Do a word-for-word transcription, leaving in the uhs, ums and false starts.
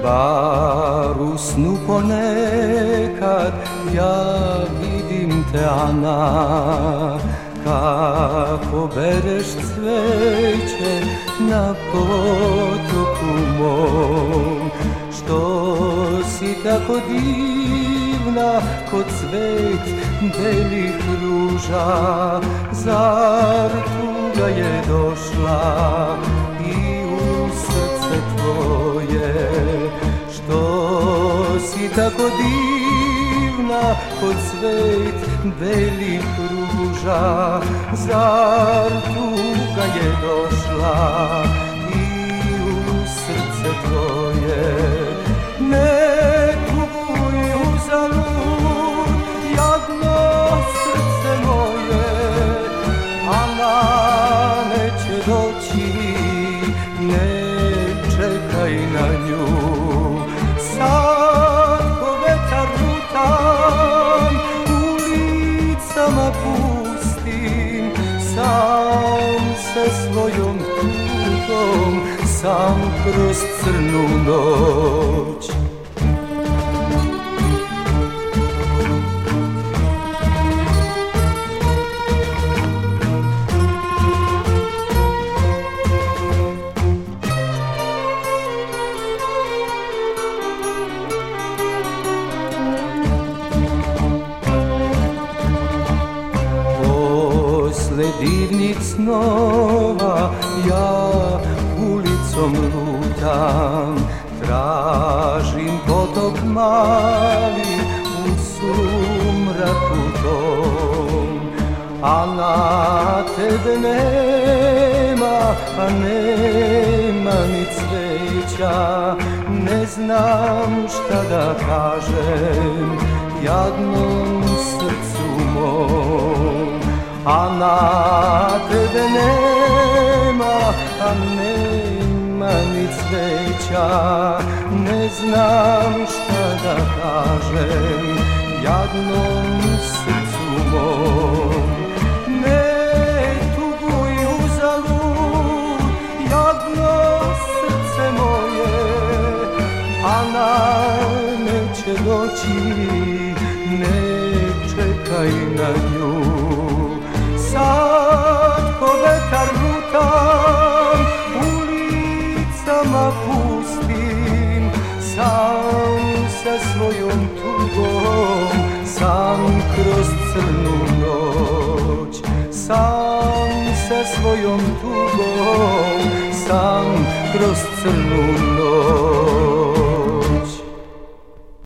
Bar u snu ponekad ja vidim te, Ana, kako bereš cveće na potoku mom. Što si tako divna ko cvet belih ruža, zar tuga je došla i u srce tvoje? Što si tako divna ko cvet belih ruža, zar tuga je došla i u srce tvoje? Ne tuguj uzalud, jadno srce moje, Ana neće doći, ne čekaj na nju. Sad ko vetar lutam, ulicama pustim, sam se svojom tugom, sam kroz crnu noć. Posle divnih snova ja ulicom lutam, tražim potok mali u sumraku tom. A na tebe nema, a nema ni cveća, ne znam šta da kažem jadnom srcu mom. A na tebe nema, a nema ni cveća, ne znam šta da kažem jadnom srcu mom. Ne tuguj uzalud, jadno srce moje, Ana neće doći, ne čekaj na nju. Sad ko vetar lutam, ulicama pustim, sam sa svojom tugom, sam kroz crnu noć. Sam sa svojom tugom, sam kroz crnu noć.